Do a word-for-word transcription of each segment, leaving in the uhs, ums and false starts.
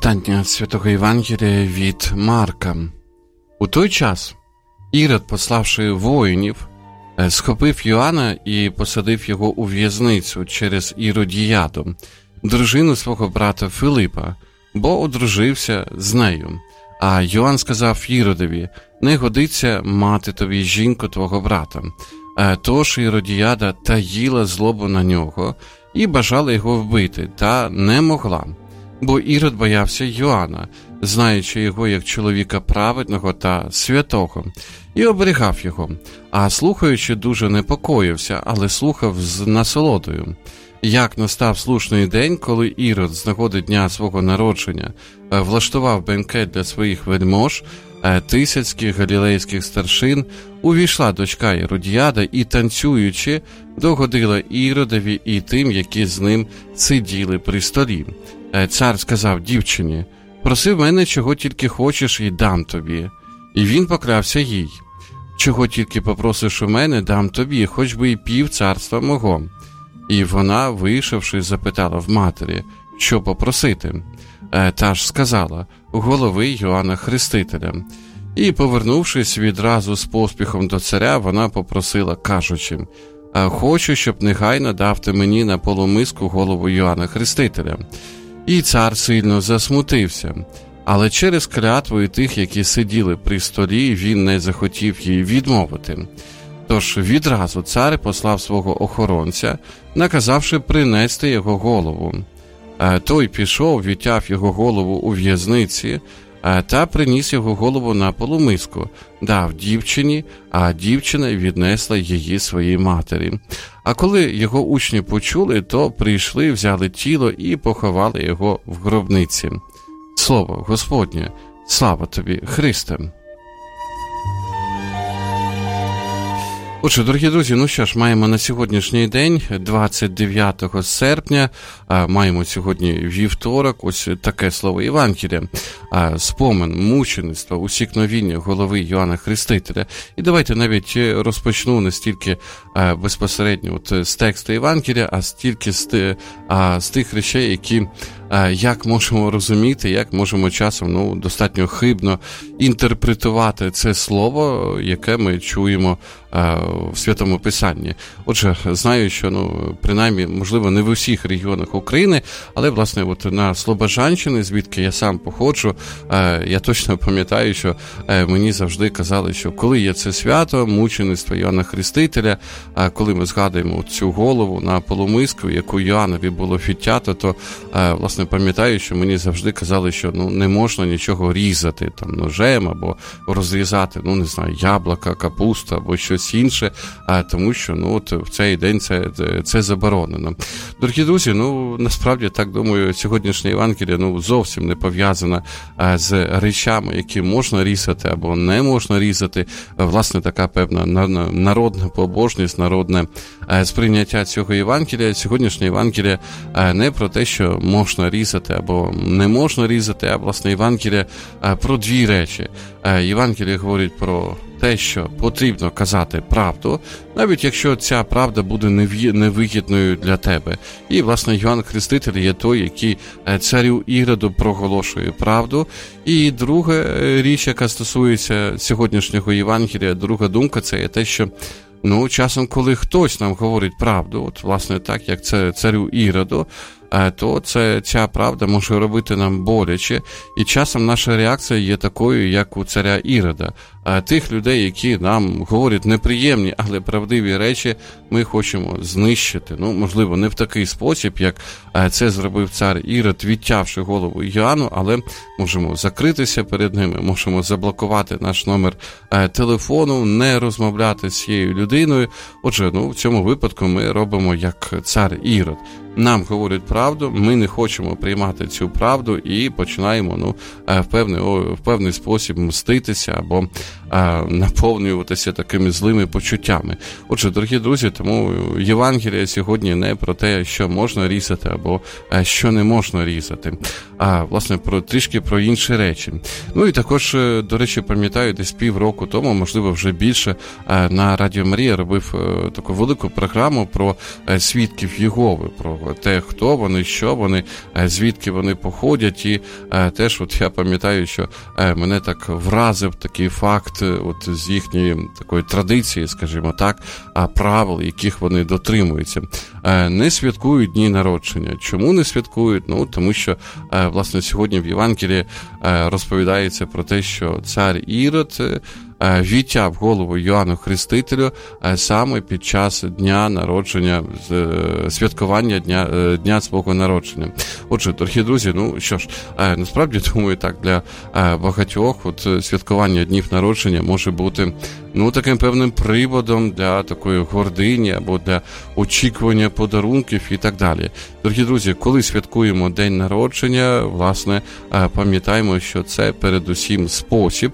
Читання Святого Євангелія від Марка. У той час Ірод, пославши воїнів, схопив Йоанна і посадив його у в'язницю через Іродіяду, дружину свого брата Филипа, бо одружився з нею. А Йоанн сказав Іродові: «Не годиться мати тобі жінку твого брата». Тож Іродіяда таїла злобу на нього і бажала його вбити, та не могла. Бо Ірод боявся Йоанна, знаючи його як чоловіка праведного та святого, і оберігав його, а слухаючи, дуже непокоївся, але слухав з насолодою. Як настав слушний день, коли Ірод з нагоди дня свого народження влаштував бенкет для своїх вельмож, тисяцьких галілейських старшин, увійшла дочка Іродіяда і, танцюючи, догодила Іродові і тим, які з ним сиділи при столі. Цар сказав дівчині: «Проси в мене, чого тільки хочеш, і дам тобі». І він поклявся їй: «Чого тільки попросиш у мене, дам тобі, хоч би і пів царства мого». І вона, вийшовши, запитала в матері, що попросити. Та ж сказала: «Голови Йоанна Хрестителя». І, повернувшись відразу з поспіхом до царя, вона попросила, кажучи: «Хочу, щоб негайно дав ти мені на полумиску голову Йоанна Хрестителя». І цар сильно засмутився, але через клятву тих, які сиділи при столі, він не захотів їй відмовити. Тож відразу цар послав свого охоронця, наказавши принести його голову. Той пішов, відтяв його голову у в'язниці та приніс його голову на полумиску, дав дівчині, а дівчина віднесла її своїй матері. А коли його учні почули, то прийшли, взяли тіло і поховали його в гробниці. Слово Господнє, слава тобі, Христе! Отже, дорогі друзі, ну що ж, маємо на сьогоднішній день, двадцять дев'ятого серпня, маємо сьогодні вівторок, ось таке слово Євангелія, спомин мучеництва, усікновіння голови Йоанна Хрестителя. І давайте навіть розпочну не стільки безпосередньо от з тексту Євангелія, а стільки з, а, з тих речей, які, як можемо розуміти, як можемо часом ну, достатньо хибно інтерпретувати це слово, яке ми чуємо в Святому Писанні. Отже, знаю, що, ну, принаймні, можливо, не в усіх регіонах України, але, власне, от на Слобожанщині, звідки я сам походжу, я точно пам'ятаю, що мені завжди казали, що коли є це свято, мучеництво Йоанна Хрестителя, коли ми згадуємо цю голову на полумиску, яку Йоаннові було відтято, то, власне, пам'ятаю, що мені завжди казали, що, ну, не можна нічого різати, там, ножем, або розрізати, ну, не знаю, яблука, капуста, або щось інше, а тому що, ну, от в цей день це, це заборонено. Дорогі друзі, ну, насправді, так думаю, сьогоднішня Євангелія, ну, зовсім не пов'язана а, з речами, які можна різати або не можна різати. Власне, така певна народна побожність, народне а, сприйняття цього Євангелія. Сьогоднішня Євангелія а, не про те, що можна різати або не можна різати, а, власне, Євангелія а, про дві речі. А, Євангелія говорить про те, що потрібно казати правду, навіть якщо ця правда буде невигідною для тебе. І, власне, Йоанн Хреститель є той, який царю Іроду проголошує правду. І друга річ, яка стосується сьогоднішнього Євангелія, друга думка, це є те, що ну, часом, коли хтось нам говорить правду, от, власне, так, як це царю Іроду, то це, ця правда може робити нам боляче, і часом наша реакція є такою, як у царя Ірода. Тих людей, які нам говорять неприємні, але правдиві речі, ми хочемо знищити. Ну, можливо, не в такий спосіб, як це зробив цар Ірод, відтявши голову Йоанну, але можемо закритися перед ними, можемо заблокувати наш номер телефону, не розмовляти з цією людиною. Отже, ну, в цьому випадку ми робимо як цар Ірод. Нам говорять правду, ми не хочемо приймати цю правду і починаємо, ну, в певний, в певний спосіб мститися або а, наповнюватися такими злими почуттями. Отже, дорогі друзі, тому Євангелія сьогодні не про те, що можна різати або а, що не можна різати, а, власне, про трішки про інші речі. Ну і також, до речі, пам'ятаю, десь півроку тому, можливо, вже більше, а, на Радіо Марія робив а, таку велику програму про а, свідків Єгови, про цікавого. Те, хто вони, що вони, звідки вони походять. І теж от я пам'ятаю, що мене так вразив такий факт от з їхньої такої традиції, скажімо так, правил, яких вони дотримуються. Не святкують дні народження. Чому не святкують? Ну, тому що, власне, сьогодні в Євангелії розповідається про те, що цар Ірод відтяв голову Йоанну Хрестителю саме під час дня народження, святкування дня, дня свого народження. Отже, дорогі друзі, ну що ж, насправді, думаю, так, для багатьох от святкування днів народження може бути, ну, таким певним приводом для такої гордині або для очікування подарунків і так далі. Дорогі друзі, коли святкуємо день народження, власне, пам'ятаємо, що це передусім спосіб,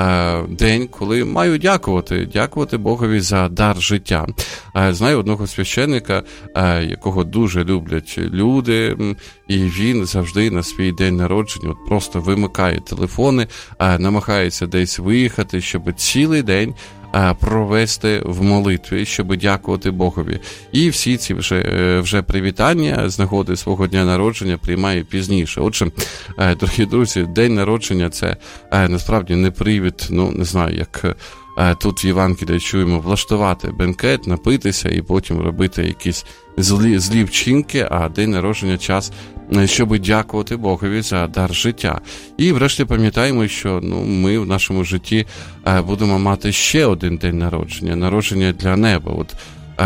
день, коли маю дякувати, дякувати Богові за дар життя. Знаю одного священника, якого дуже люблять люди, і він завжди на свій день народження от просто вимикає телефони, намагається десь виїхати, щоб цілий день провести в молитві, щоб дякувати Богові. І всі ці вже, вже привітання з нагоди свого дня народження приймає пізніше. Отже, дорогі друзі, день народження – це насправді не привід, ну, не знаю, як тут в Євангелії чуємо, влаштувати бенкет, напитися і потім робити якісь злі, злі вчинки, а день народження – час, щоб дякувати Богові за дар життя. І врешті пам'ятаємо, що ну, ми в нашому житті будемо мати ще один день народження, народження для неба. От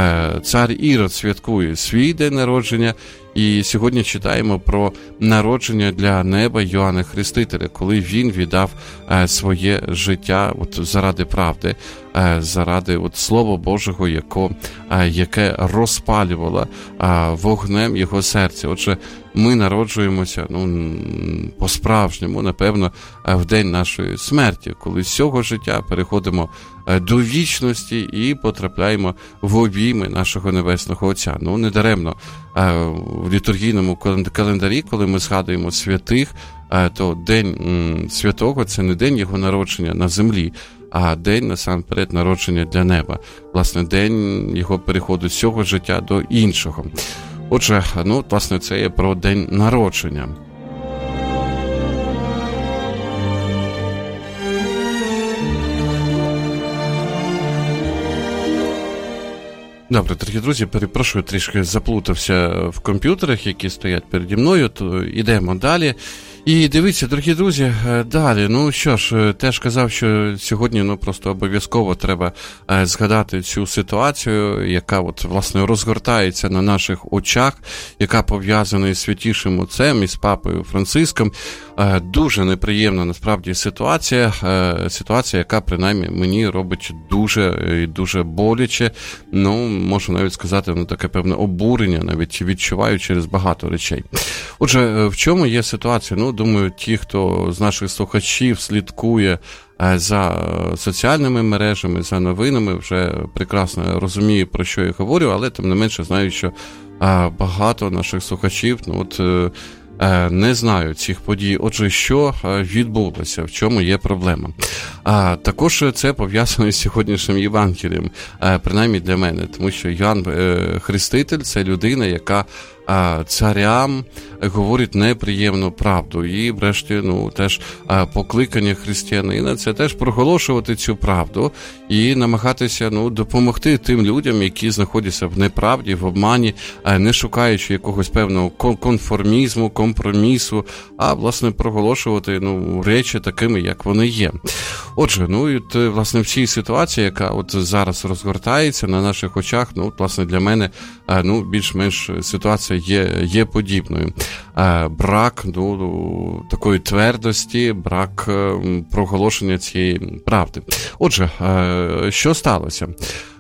цар Ірод святкує свій день народження, і сьогодні читаємо про народження для неба Йоанна Хрестителя, коли він віддав своє життя от, заради правди, заради от, Слова Божого, яко, яке розпалювало вогнем його серця. Отже, ми народжуємося ну, по-справжньому, напевно, в день нашої смерті, коли з цього життя переходимо до вічності і потрапляємо в обійми нашого Небесного Отця. Ну, не даремно в літургійному календарі, коли ми згадуємо святих, то День Святого – це не день його народження на землі, а день, насамперед, народження для неба. Власне, день його переходу з цього життя до іншого. Отже, ну, власне, це є про день народження. Добре, дорогі друзі, перепрошую, трішки заплутався в комп'ютерах, які стоять переді мною, то йдемо далі. І дивіться, дорогі друзі, далі, ну що ж, теж казав, що сьогодні, ну, просто обов'язково треба е, згадати цю ситуацію, яка, от, власне, розгортається на наших очах, яка пов'язана із Святішим Отцем, із Папою Франциском. Е, дуже неприємна, насправді, ситуація, е, ситуація, яка, принаймні, мені робить дуже і дуже боляче, ну, можу навіть сказати, ну, таке певне обурення, навіть відчуваю через багато речей. Отже, в чому є ситуація? Ну, думаю, ті, хто з наших слухачів слідкує за соціальними мережами, за новинами, вже прекрасно розуміє, про що я говорю, але тим не менше знаю, що багато наших слухачів, ну, от, не знаю цих подій. Отже, що відбулося, в чому є проблема. А, також це пов'язано з сьогоднішнім Євангелієм, принаймні для мене, тому що Йоанн Хреститель – це людина, яка царям говорить неприємну правду. І, врешті, ну, теж покликання християнина – це теж проголошувати цю правду і намагатися, ну, допомогти тим людям, які знаходяться в неправді, в обмані, не шукаючи якогось певного конформізму, компромісу, а, власне, проголошувати, ну, речі такими, як вони є. Отже, ну, і, власне, в цій ситуації, яка от зараз розгортається на наших очах, ну, власне, для мене, ну, більш-менш ситуація є, є подібною. Брак, ну, такої твердості, брак проголошення цієї правди. Отже, що сталося?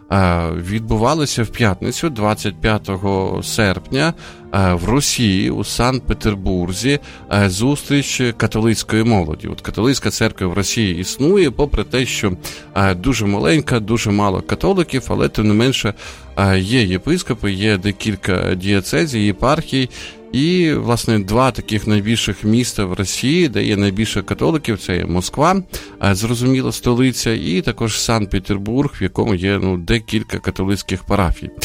Відбувалося в п'ятницю, двадцять п'ятого серпня, в Росії, у Санкт-Петербурзі, зустріч католицької молоді. От католицька церква в Росії існує, попри те, що дуже маленька, дуже мало католиків, але тим не менше є єпископи, є декілька дієцезій, єпархій, і, власне, два таких найбільших міста в Росії, де є найбільше католиків, це є Москва, зрозуміло, столиця, і також Санкт-Петербург, в якому є, ну, декілька католицьких парафій.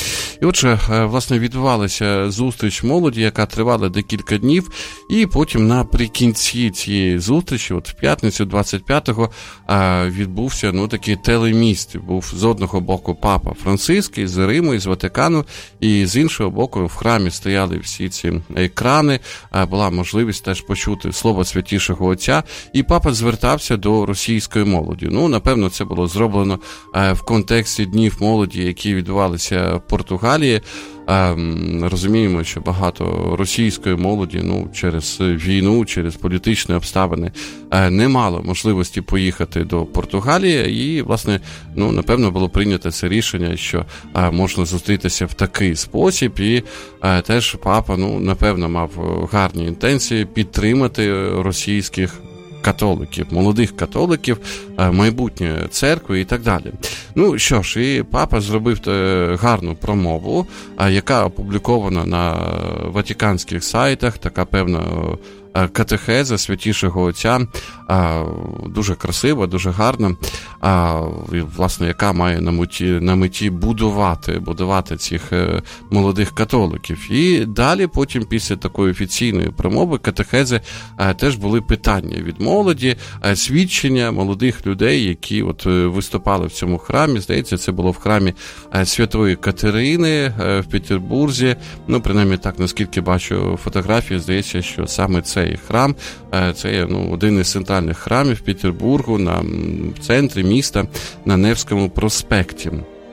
І отже, власне, відбувалася зустріч молоді, яка тривала декілька днів, і потім наприкінці цієї зустрічі, от в п'ятницю двадцять п'ятого, відбувся, ну, такий телеміст. Був з одного боку папа Франциск із Риму, із Ватикану, і з іншого боку в храмі стояли всі ці екрани, була можливість теж почути слово Святішого Отця, і папа звертався до російської молоді. Ну, напевно, це було зроблено в контексті Днів молоді, які відбувалися в Португалії. Розуміємо, що багато російської молоді, ну, через війну, через політичні обставини не мало можливості поїхати до Португалії, і, власне, ну, напевно, було прийнято це рішення, що можна зустрітися в такий спосіб, і теж папа, ну, напевно, мав гарні інтенції підтримати російських католиків, молодих католиків, майбутньої церкви і так далі. Ну, що ж, і папа зробив гарну промову, яка опублікована на ватиканських сайтах, така певна катехеза Святішого Отця, дуже красива, дуже гарна, власне, яка має на меті, на меті будувати, будувати цих молодих католиків. І далі, потім, після такої офіційної промови, катехези, теж були питання від молоді, свідчення молодих людей, які от виступали в цьому храмі. Здається, це було в храмі Святої Катерини в Петербурзі. Ну, принаймні так, наскільки бачу фотографії, здається, що саме цей храм, це є, ну, один із центральних храмів Петербургу, на в центрі міста, на Невському проспекті.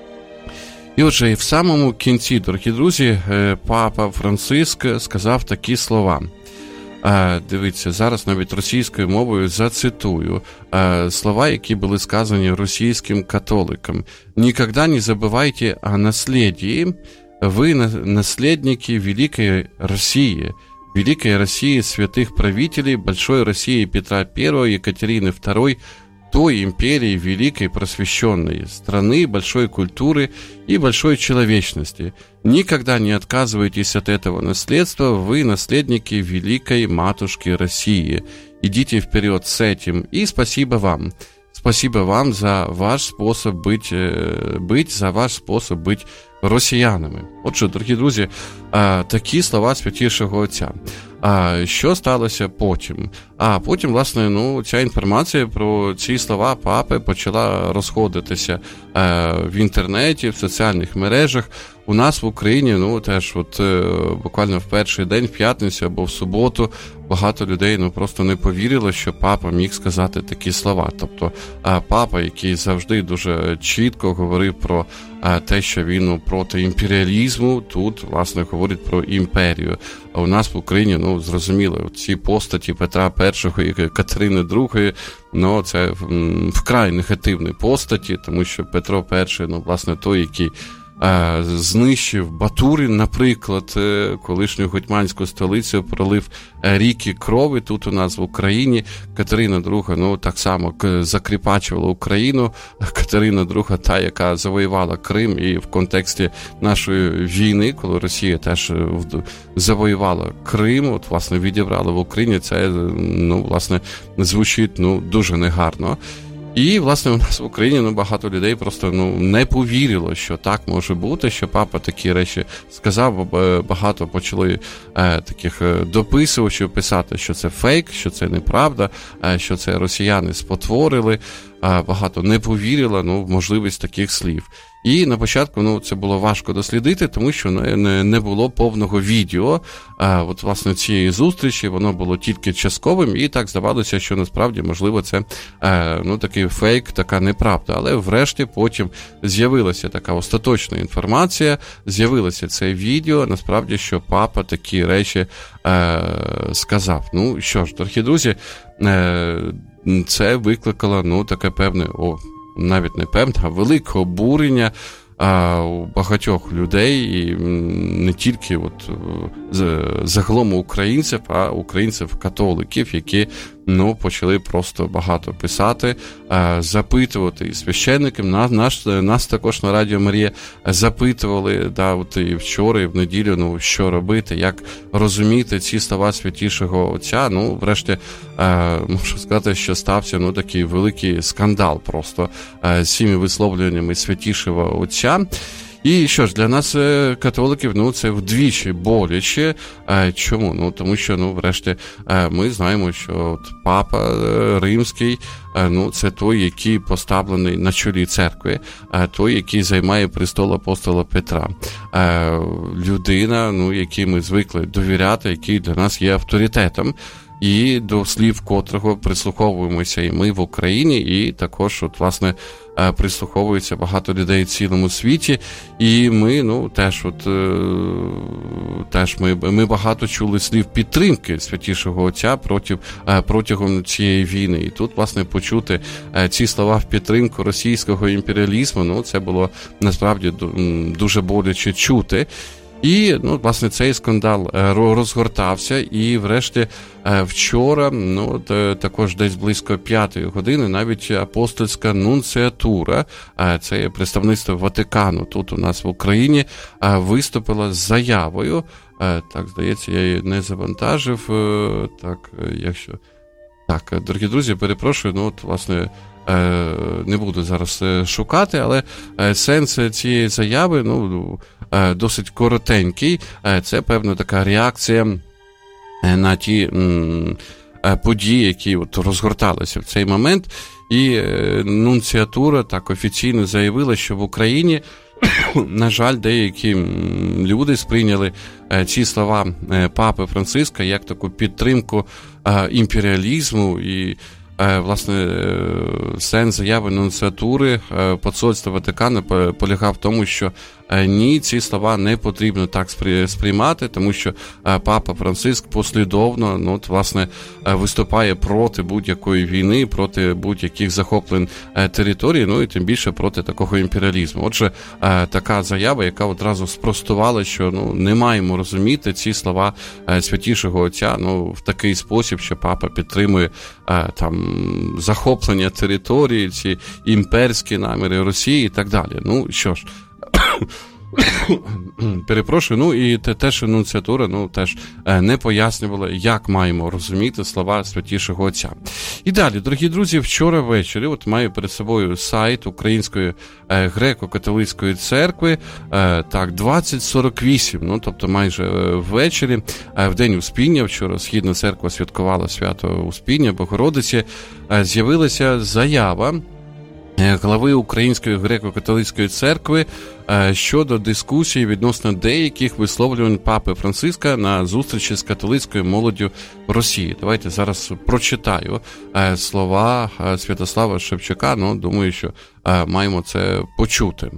І отже, в самому кінці, дорогі друзі, папа Франциск сказав такі слова. Дивіться, зараз навіть російською мовою зацитую слова, які були сказані російським католикам. «Никогда не забывайте о наследии. Вы наследники Великой России, Великой России святых правителей, Большой России Петра Первого, Екатерины Второй, той империи великой просвещенной, страны большой культуры и большой человечности. Никогда не отказывайтесь от этого наследства, вы наследники великой матушки России. Идите вперед с этим, и спасибо вам. Спасибо вам за ваш спосіб быть, быть, за ваш спосіб быть росіянами». Отже, дорогі друзі, такі слова Святішого Отця. А що сталося потім? А потім, власне, ну, ця інформація про ці слова папи почала розходитися в інтернеті, в соціальних мережах. У нас в Україні, ну, теж от буквально в перший день, в п'ятницю або в суботу, багато людей, ну, просто не повірило, що папа міг сказати такі слова. Тобто, папа, який завжди дуже чітко говорив про те, що він, ну, проти імперіалізму, тут, власне, говорить про імперію. А у нас в Україні, ну, зрозуміло, ці постаті Петра Першого і Катерини Другої, ну, це вкрай негативні постаті, тому що Петро Перший, ну, власне, той, який знищив Батурин, наприклад, колишню гетьманську столицю, пролив ріки крові тут у нас в Україні. Катерина Друга, ну, так само закріпачувала Україну. Катерина Друга, та, яка завоювала Крим, і в контексті нашої війни, коли Росія теж завоювала Крим, от, власне, відібрала в Україні, це, ну, власне, звучить, ну, дуже негарно. І, власне, у нас в Україні, ну, багато людей просто, ну, не повірило, що так може бути, що папа такі речі сказав, бо багато почали е, таких дописувачів писати, що це фейк, що це неправда, е, що це росіяни спотворили, е, багато не повірило, ну, в можливість таких слів. І на початку, ну, це було важко дослідити, тому що не, не було повного відео. А, от, власне, цієї зустрічі, воно було тільки частковим, і так здавалося, що насправді, можливо, це, е, ну, такий фейк, така неправда. Але врешті потім з'явилася така остаточна інформація, з'явилося це відео, насправді, що папа такі речі е, сказав. Ну, що ж, дорогі друзі, е, це викликало, ну, таке певне, о, навіть не певне, а велике обурення а, у багатьох людей, і не тільки от, загалом українців, а українців-католиків, які, ну, почали просто багато писати, а, запитувати і священникам, нас, нас, нас також на Радіо Марія запитували, да, от і вчора, і в неділю, ну, що робити, як розуміти ці слова Святішого Отця. Ну, врешті, а, можу сказати, що стався, ну, такий великий скандал просто а, з цими висловлюваннями Святішого Отця. І що ж, для нас, католиків, ну, це вдвічі боляче. Чому? Ну, тому що, ну, врешті, ми знаємо, що от папа римський, ну, це той, який поставлений на чолі церкви, той, який займає престол апостола Петра. Людина, ну, якій ми звикли довіряти, який для нас є авторитетом, і до слів котрого прислуховуємося і ми в Україні, і також, от, власне, прислуховується багато людей в цілому світі, і ми, ну, теж, от, теж ми, ми багато чули слів підтримки Святішого Отця проти, протягом цієї війни. І тут, власне, почути ці слова в підтримку російського імперіалізму, ну, це було, насправді, дуже боляче чути. І, ну, власне, цей скандал розгортався, і, врешті, вчора, ну, також десь близько п'ятої години, навіть апостольська нунціатура, це є представництво Ватикану тут у нас в Україні, виступила з заявою. Так, здається, я її не завантажив. Так, якщо... Так, дорогі друзі, перепрошую, ну, от, власне, не буду зараз шукати, але сенс цієї заяви, ну, досить коротенький. Це, певно, така реакція на ті м, події, які от розгорталися в цей момент. І нунціатура так офіційно заявила, що в Україні, на жаль, деякі люди сприйняли ці слова папи Франциска як таку підтримку імперіалізму, і власне, сенс заяви нунціатури посольства Ватикану полягав в тому, що ні, ці слова не потрібно так сприймати, тому що папа Франциск послідовно, ну, от, власне, виступає проти будь-якої війни, проти будь-яких захоплень територій, ну і тим більше проти такого імперіалізму. Отже, така заява, яка одразу спростувала, що, ну, не маємо розуміти ці слова Святішого Отця, ну, в такий спосіб, що папа підтримує там захоплення території, ці імперські наміри Росії і так далі. Ну, що ж, перепрошую, ну і теж нунціатура, ну, теж не пояснювала, як маємо розуміти слова Святішого Отця. І далі, дорогі друзі, вчора ввечері, от маю перед собою сайт Української греко-католицької церкви, так, двадцять сорок вісім, ну, тобто майже ввечері, в день Успіння, вчора Східна церква святкувала свято Успіння Богородиці, з'явилася заява глави Української греко-католицької церкви щодо дискусії відносно деяких висловлювань папи Франциска на зустрічі з католицькою молоддю Росії. Давайте зараз прочитаю слова Святослава Шевчука, ну, думаю, що маємо це почути.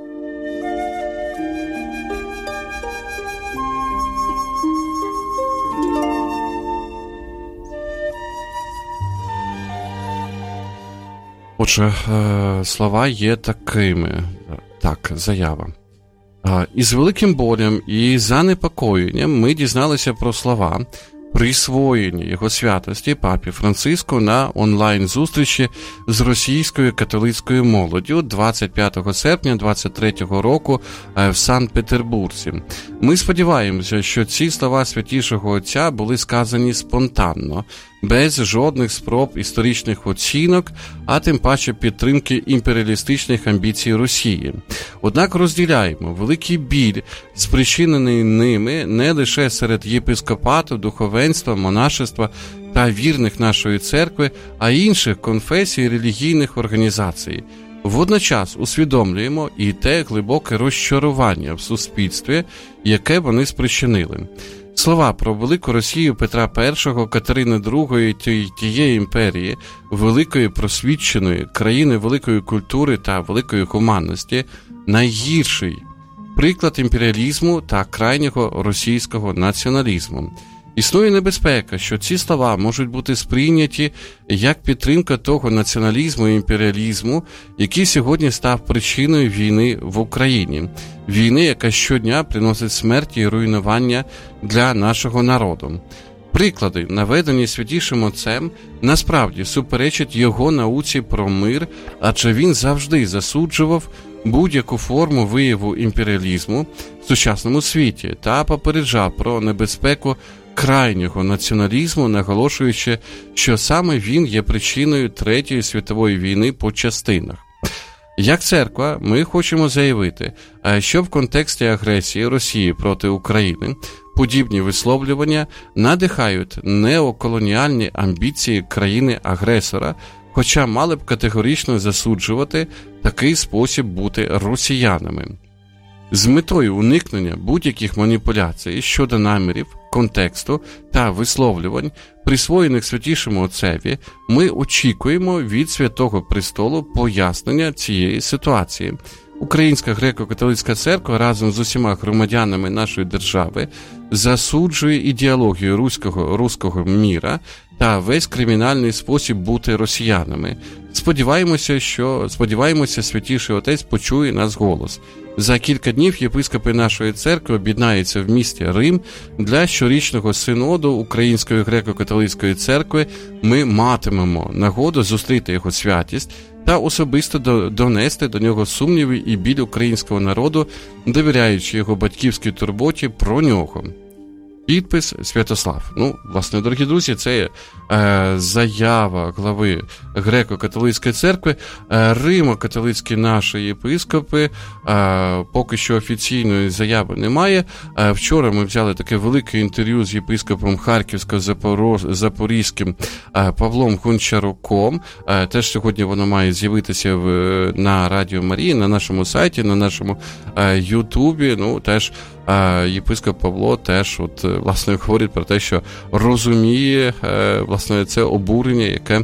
Отже, слова є такими. Так, заява. Із великим болем і занепокоєнням ми дізналися про слова, присвоєні його святості папі Франциску на онлайн-зустрічі з російською католицькою молоддю двадцять п'ятого серпня двадцять третього року в Санкт-Петербурзі. Ми сподіваємося, що ці слова Святішого Отця були сказані спонтанно, без жодних спроб історичних оцінок, а тим паче підтримки імперіалістичних амбіцій Росії. Однак розділяємо великий біль, спричинений ними не лише серед єпископату, духовенства, монашества та вірних нашої церкви, а й інших конфесій і релігійних організацій. Водночас усвідомлюємо і те глибоке розчарування в суспільстві, яке вони спричинили. Слова про велику Росію Петра І, Катерини Другої, тієї імперії, великої просвіченої, країни великої культури та великої гуманності, найгірший приклад імперіалізму та крайнього російського націоналізму. Існує небезпека, що ці слова можуть бути сприйняті як підтримка того націоналізму і імперіалізму, який сьогодні став причиною війни в Україні. Війни, яка щодня приносить смерть і руйнування для нашого народу. Приклади, наведені Святішим Отцем, насправді суперечать його науці про мир, адже він завжди засуджував будь-яку форму вияву імперіалізму в сучасному світі та попереджав про небезпеку крайнього націоналізму, наголошуючи, що саме він є причиною Третьої світової війни по частинах. Як церква, ми хочемо заявити, що в контексті агресії Росії проти України подібні висловлювання надихають неоколоніальні амбіції країни-агресора, хоча мали б категорично засуджувати такий спосіб бути росіянами. З метою уникнення будь-яких маніпуляцій щодо намірів, контексту та висловлювань, присвоєних Святішому Отцеві, ми очікуємо від Святого Престолу пояснення цієї ситуації. Українська греко-католицька церква разом з усіма громадянами нашої держави засуджує ідеологію руського, руського міра та весь кримінальний спосіб бути росіянами. Сподіваємося, що сподіваємося, Святіший Отець почує нас голос. За кілька днів єпископи нашої церкви об'єднаються в місті Рим для щорічного синоду Української греко-католицької церкви. Ми матимемо нагоду зустріти його святість та особисто донести до нього сумніви і біль українського народу, довіряючи його батьківській турботі про нього. Підпис Святослав. Ну, власне, дорогі друзі, це е, заява глави Греко-католицької церкви. Е, Римо-католицькі наші єпископи, е, поки що офіційної заяви немає. Е, вчора ми взяли таке велике інтерв'ю з єпископом Харківсько-Запорізьким е, Павлом Гончаруком. Е, теж сьогодні воно має з'явитися в, на Радіо Марії, на нашому сайті, на нашому е, Ютубі. Ну, теж е, єпископ Павло теж от власне, говорить про те, що розуміє, власне, це обурення, яке,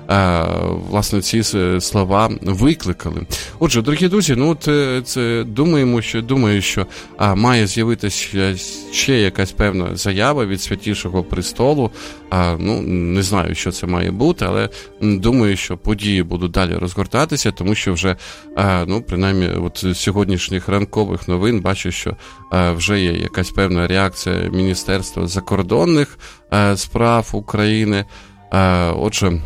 власне, ці слова викликали. Отже, дорогі друзі, ну, от, це, думаємо, що, думаю, що а, має з'явитися ще якась певна заява від Святішого Престолу. А, ну, не знаю, що це має бути, але думаю, що події будуть далі розгортатися, тому що вже, а, ну, принаймні, от з сьогоднішніх ранкових новин бачу, що а, вже є якась певна реакція Міністерства закордонних а, справ України. А, отже,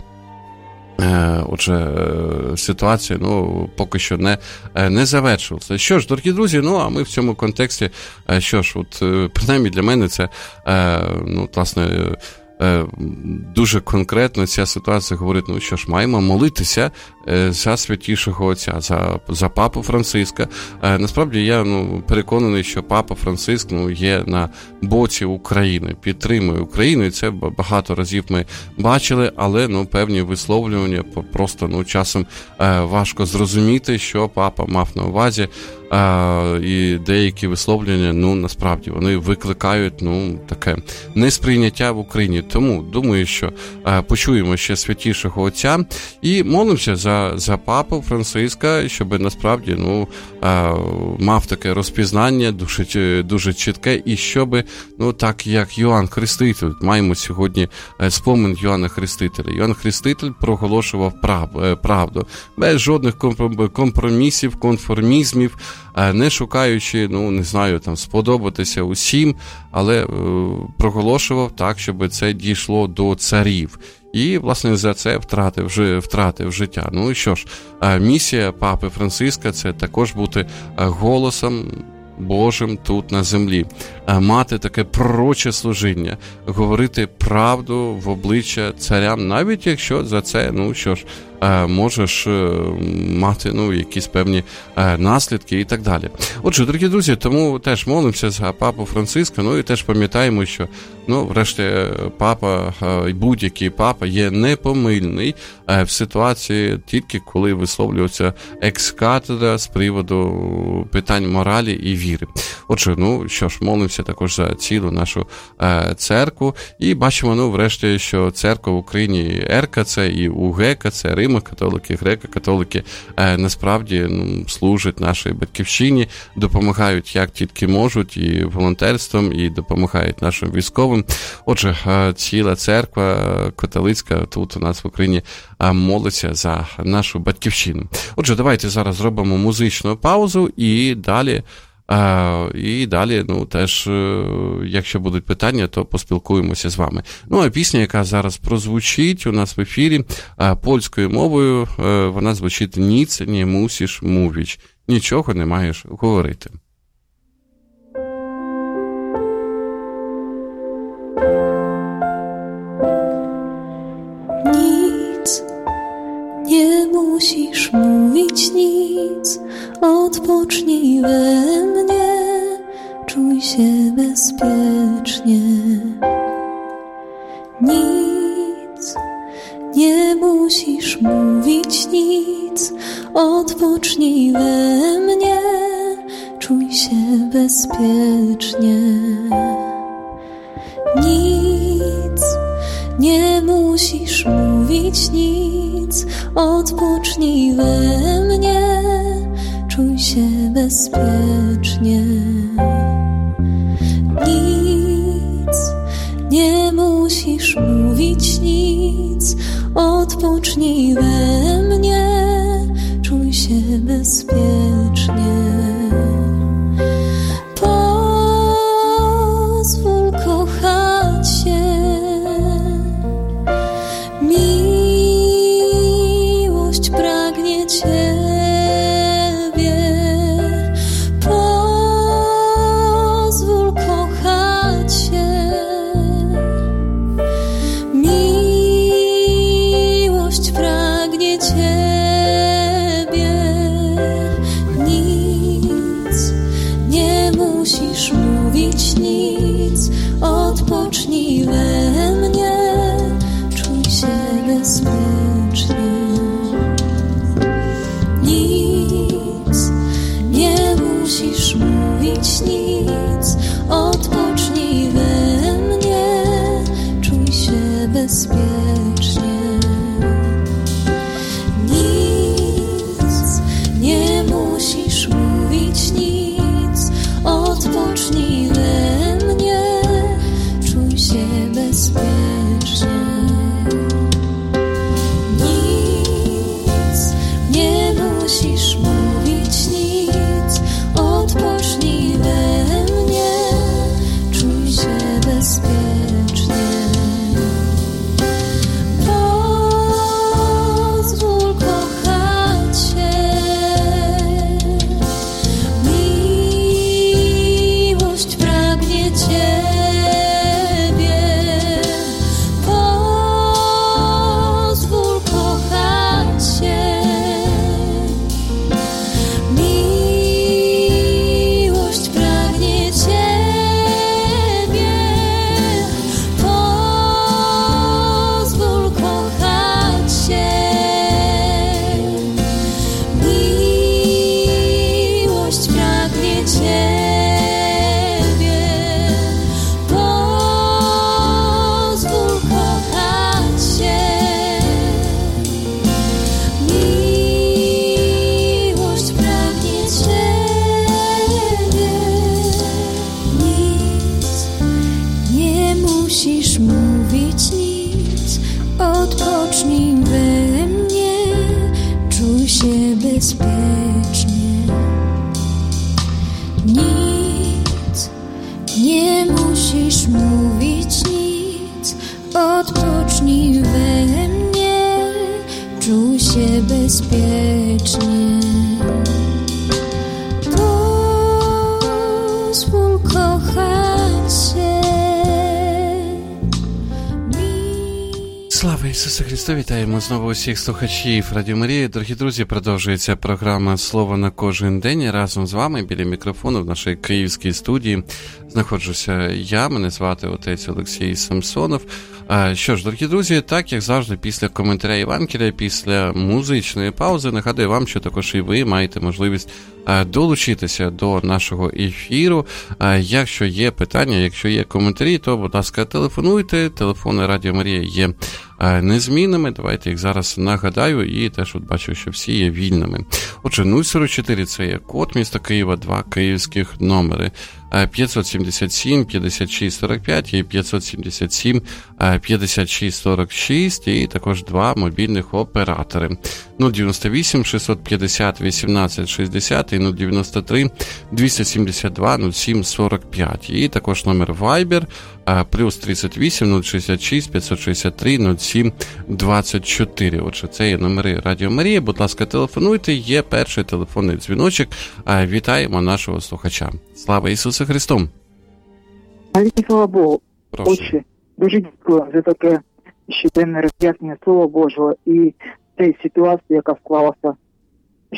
Отже, ситуація, ну, поки що не, не завершилася. Що ж, дорогі друзі, ну, а ми в цьому контексті, що ж, от, принаймні для мене це, ну, власне, дуже конкретно ця ситуація говорить, ну що ж, маємо молитися за Святішого Отця, за, за Папу Франциска. Насправді я, ну, переконаний, що Папа Франциск, ну, є на боці України, підтримує Україну, і це багато разів ми бачили, але, ну, певні висловлювання просто, ну, часом важко зрозуміти, що Папа мав на увазі. А, і деякі висловлення, ну, насправді, вони викликають, ну, таке несприйняття в Україні. Тому, думаю, що а, почуємо ще Святішого Отця і молимося за, за Папу Франциска, щоб, насправді, ну, а, мав таке розпізнання дуже, дуже чітке, і щоб, ну, так як Йоанн Хреститель, маємо сьогодні спомин Йоанна Хрестителя. Йоанн Хреститель проголошував прав, правду, без жодних компромісів, конформізмів, не шукаючи, ну, не знаю, там, сподобатися усім, але е, проголошував так, щоб це дійшло до царів. І, власне, за це втратив, втратив життя. Ну і що ж, місія Папи Франциска – це також бути голосом Божим тут на землі, мати таке пророче служіння, говорити правду в обличчя царям, навіть якщо за це, ну що ж, можеш мати, ну, якісь певні наслідки і так далі. Отже, дорогі друзі, тому теж молимося за Папу Франциска, ну і теж пам'ятаємо, що, ну, врешті, Папа, будь-який Папа є непомильний в ситуації тільки коли висловлюється екс-катедра з приводу питань моралі і віри. Отже, ну, що ж, молимося також за цілу нашу церкву і бачимо, ну, врешті, що церква в Україні і ер ка це, і у ге ка це, Римо-католики, греко-католики насправді, ну, служать нашій батьківщині, допомагають як тільки можуть і волонтерством, і допомагають нашим військовим. Отже, ціла церква католицька тут у нас в Україні молиться за нашу батьківщину. Отже, давайте зараз зробимо музичну паузу і далі Uh, і далі, ну, теж, uh, якщо будуть питання, то поспілкуємося з вами. Ну, а пісня, яка зараз прозвучить у нас в ефірі uh, польською мовою, uh, вона звучить «Ніц не мусиш мувіч». Нічого не маєш говорити. Ніц не мусиш musisz mówić nic, odpocznij we mnie, czuj się bezpiecznie. Nic, nie musisz mówić nic, odpocznij we mnie, czuj się bezpiecznie. Nic, nie musisz mówić nic, odpocznij we mnie, czuj się bezpiecznie. Nic, nie musisz mówić nic, odpocznij we mnie, czuj się bezpiecznie. Pozwól kochać się, miłość pragnie Ciebie. Pozwól kochać się, miłość pragnie Ciebie. Nic, nie musisz mówić nic, odpocznij we mnie, czuj się bezpiecznie. Nic, nie musisz mówić nic, odpocznij we mnie, czuj się bezpiecznie. Nic, nie musisz mówić nic, odpocznij we mnie, czuj się bezpiecznie. Nic, nie musisz mówić nic, odpocznij we mnie, czuj się bezpiecznie. Pozwól kochać się, miłość pragnie Ciebie. Pozwól kochać się, miłość pragnie Ciebie. Pozwól kochać się, miłość pragnie Ciebie. Pozwól kochać się, miłość pragnie Ciebie. Nic, nie musisz mówić nic, odpocznij we mnie, czuj się bezpiecznie. Nic, nie musisz mówić nic, odpocznij we mnie, czuj się bezpiecznie. Pozwól kochać się. Слава Ісусу Христу! Вітаємо знову усіх слухачів Радіо Марії. Дорогі друзі, продовжується програма «Слово на кожен день». Разом з вами біля мікрофону в нашій київській студії знаходжуся я, мене звати отець Олексій Самсонов. Що ж, дорогі друзі, так, як завжди, після коментаря Євангелія, після музичної паузи, нагадую вам, що також і ви маєте можливість долучитися до нашого ефіру. Якщо є питання, якщо є коментарі, то, будь ласка, телефонуйте. Телефони Радіо Марія є незмінними. Давайте їх зараз нагадаю і теж от бачу, що всі є вільними. Отже, нуль сорок чотири – це є код міста Києва, два київських номери. п'ятсот сімдесят сім п'ятдесят шість сорок п'ять і п'ятсот сімдесят сім п'ятдесят шість сорок шість, і також два мобільних оператори. нуль дев'яносто вісім шістсот п'ятдесят вісімнадцять шістдесят і нуль дев'яносто три двісті сімдесят два нуль сім сорок п'ять. І також номер Viber плюс тридцять вісім нуль шістдесят шість п'ятсот шістдесят три нуль сім двадцять чотири. Отже, це є номери Радіо Марія. Будь ласка, телефонуйте. Є перший телефонний дзвіночок. Вітаємо нашого слухача. Слава Ісусу Христу! Аліки, слава Богу. Прошу. Отче, дуже дякую за таке щоденне роз'яснення Слова Божого і цієї ситуації, яка склалася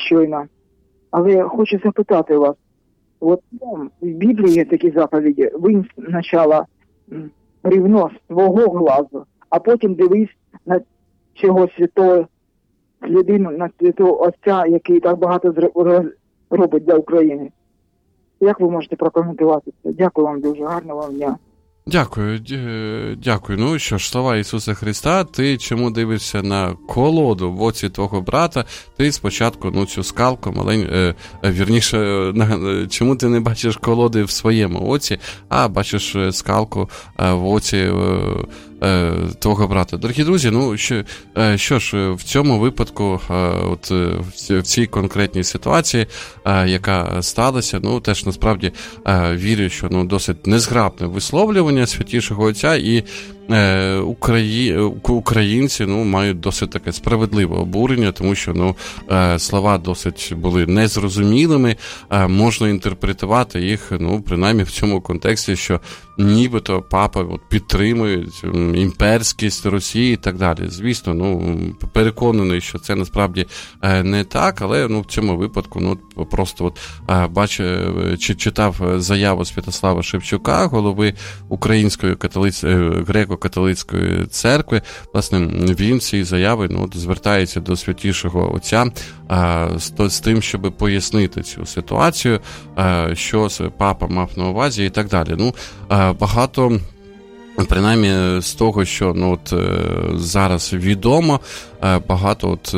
щойно. Але я хочу запитати вас, от ну, в Біблії є такі заповіді, винь спочатку рівно свого глазу, а потім дивись на цього святого людину, на святого Отця, який так багато робить для України. Як ви можете прокоментувати це? Дякую вам дуже, гарного вам дня. Дякую, дякую. Ну що ж, слава Ісуса Христа, ти чому дивишся на колоду в оці твого брата? Ти спочатку, ну, цю скалку, малень, е, вірніше, на, чому ти не бачиш колоди в своєму оці, а бачиш скалку е, в оці е, е, твого брата. Дорогі друзі, ну, що, е, що ж, в цьому випадку, е, от в цій конкретній ситуації, е, яка сталася, ну, теж насправді е, вірю, що, ну, досить незграбне висловлювання Святішого Отця, і е, Украї... українці, ну, мають досить таке справедливе обурення, тому що, ну, е, слова досить були незрозумілими, е, можна інтерпретувати їх, ну, принаймні в цьому контексті, що нібито папа от, підтримує імперськість Росії і так далі. Звісно, ну, переконаний, що це насправді е, не так, але, ну, в цьому випадку, ну, просто от, е, бачив, чи читав заяву Святослава Шевчука, голови Української католиць... греко-католицької церкви. Власне, він в цій заяві, ну, звертається до Святішого Отця а, з, з тим, щоб пояснити цю ситуацію, а, що папа мав на увазі і так далі. Ну, а, багато, принаймні, з того, що, ну, от, зараз відомо, багато от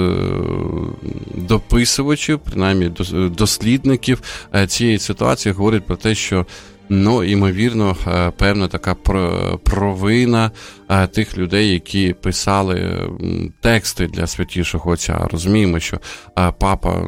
дописувачів, принаймні дослідників цієї ситуації говорять про те, що, ну, ймовірно, певна така провина тих людей, які писали тексти для Святішого Отця. Розуміємо, що папа,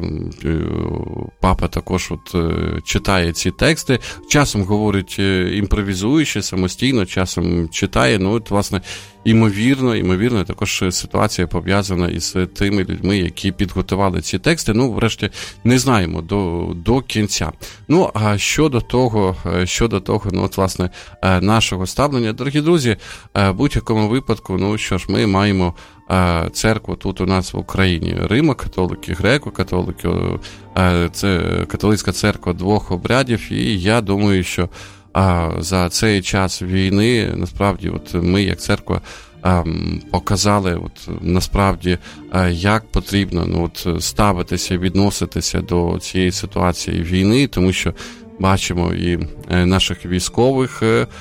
папа також от читає ці тексти, часом говорить імпровізуючи, самостійно, часом читає. Ну, от, власне, Імовірно, імовірно, також ситуація пов'язана із тими людьми, які підготували ці тексти. Ну, врешті, не знаємо до, до кінця. Ну, а щодо того, щодо того, ну, от, власне, нашого ставлення, дорогі друзі, в будь-якому випадку, ну, що ж, ми маємо церкву тут у нас в Україні. Римо-католики, греко-католики, це католицька церква двох обрядів, і я думаю, що А за цей час війни, насправді, от ми, як церква, показали, от насправді, як потрібно, ну, от ставитися, відноситися до цієї ситуації війни, тому що бачимо і наших військових,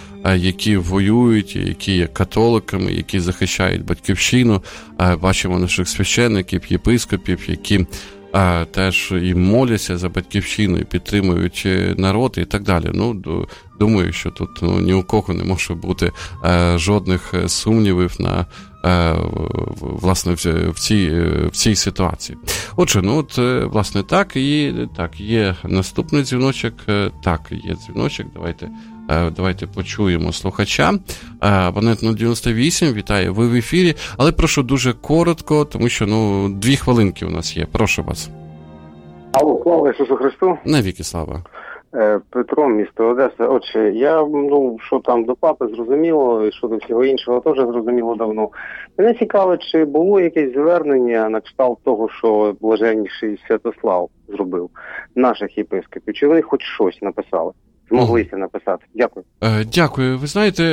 які воюють, які є католиками, які захищають батьківщину, бачимо наших священників, єпископів, які А, теж і моляться за батьківщину, і підтримують народ і так далі. Ну, думаю, що тут, ну, ні у кого не може бути а, жодних сумнівів на, а, власне, в, в, цій, в цій ситуації. Отже, ну, от, власне, так, і так, є наступний дзвіночок, так, є дзвіночок, давайте Давайте почуємо слухача. Абонент нуль дев'яносто вісім, вітаю, ви в ефірі, але прошу дуже коротко, тому що, ну, дві хвилинки у нас є. Прошу вас. Алло, слава Ісусу Христу. Навіки слава. Петро, місто Одеса. Отже, я, ну, що там до папи зрозуміло, і що до всього іншого теж зрозуміло давно. Мене цікаво, чи було якесь звернення на кшталт того, що блаженніший Святослав зробив, наших єпископів, чи вони хоч щось написали? Змоглися написати. Дякую. Дякую. Ви знаєте,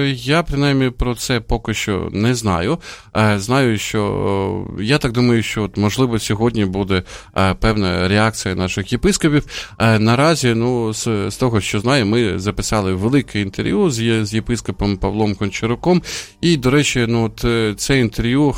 я принаймні про це поки що не знаю. Знаю, що я так думаю, що можливо сьогодні буде певна реакція наших єпископів. Наразі, ну, з, з того, що знаю, ми записали велике інтерв'ю з, з єпископом Павлом Гончаруком. І, до речі, ну, от це інтерв'ю,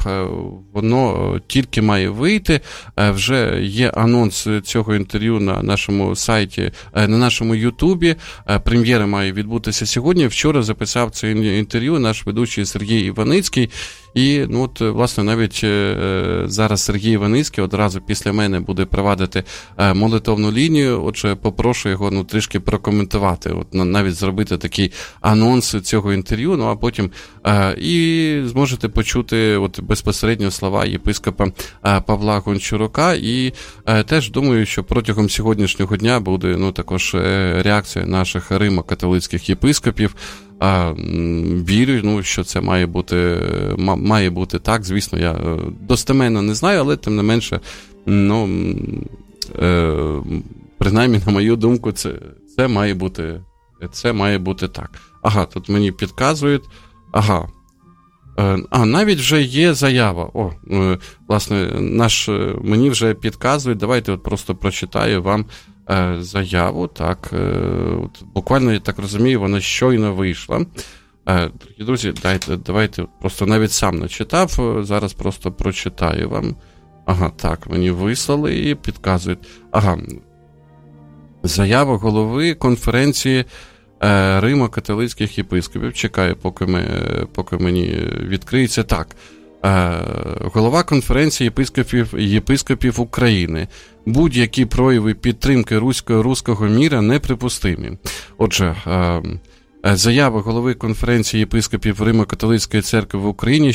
воно тільки має вийти. Вже є анонс цього інтерв'ю на нашому сайті, на нашому Ютубі. Прем'єра має відбутися сьогодні. Вчора записав це інтерв'ю наш ведучий Сергій Іваницький. І, ну, от, власне, навіть е, зараз Сергій Іваницький одразу після мене буде провадити е, молитовну лінію. Отже, попрошу його, ну, трішки прокоментувати, от, навіть зробити такий анонс цього інтерв'ю, ну, а потім е, і зможете почути от безпосередньо слова єпископа е, Павла Гончарука. І е, теж думаю, що протягом сьогоднішнього дня буде, ну, також е, реакція наших римо-католицьких єпископів. А, вірю, ну, що це має бути, має бути так. Звісно, я достеменно не знаю, але тим не менше, ну, принаймні, на мою думку, це, це має бути, це має бути так. Ага, тут мені підказують, ага, а, навіть вже є заява. О, власне, наш, мені вже підказують, давайте от просто прочитаю вам заяву, так, от, буквально, я так розумію, вона щойно вийшла. Дорогі друзі, дайте, давайте, просто навіть сам не читав, зараз просто прочитаю вам. Ага, так, мені вислали і підказують. Ага, заява голови конференції е, Римо-католицьких єпископів. Чекаю, поки, ми, поки мені відкриється. Так, е, голова конференції єпископів, єпископів України. Будь-які прояви підтримки руського, руського міра неприпустимі. Отже, е, заява голови конференції єпископів Римо-католицької церкви в Україні